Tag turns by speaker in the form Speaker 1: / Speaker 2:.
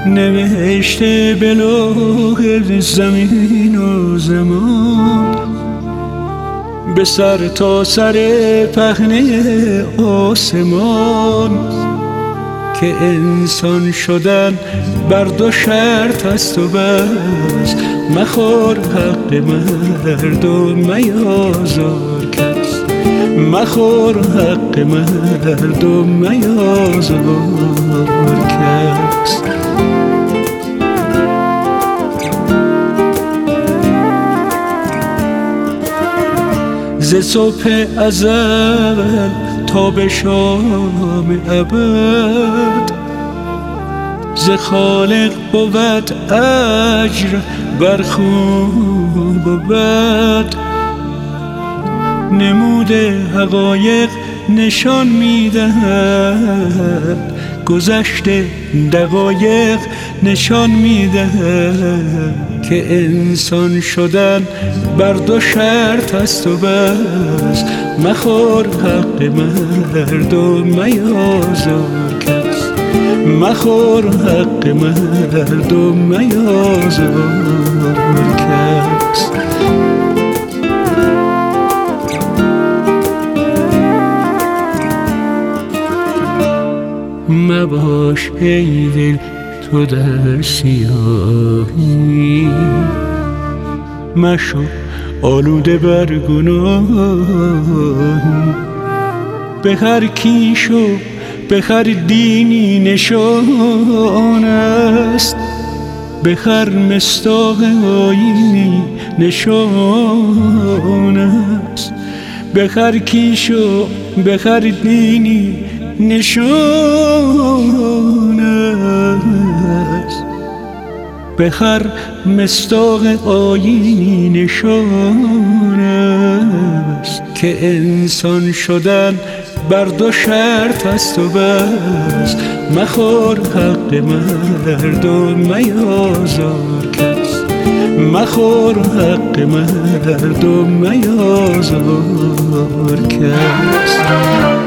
Speaker 1: نوشته به لوح زمین و زمان، به سر تا سر پهنه آسمان، که انسان شدن بر دو شرط است و بس، مخور حق مردم میازار کس، مخور حق مردم میازار کس. ز صبح ازل تا به شام ابد، ز خالق بود اجر بر خوب و بد. نمود حقایق نشان میدهد، گذشته دقایق نشان میدهد، که انسان شدن بر دو شرط است و بس، مخور حق مردم میازار کس، مخور حق مردم میازار کس. مباش ای دل تو در سیاهی، مشو آلوده بر گناهی. به هر کیش و به هر دینی نشان است، به هر مصداق آیینی نشان است. به هر کیش و به هر دینی نشان است، به هر مصداق آیینی نشان است، که انسان شدن بر دو شرط است و بس، مخور حق مردم میازار کس، مخور حق مردم میازار کس.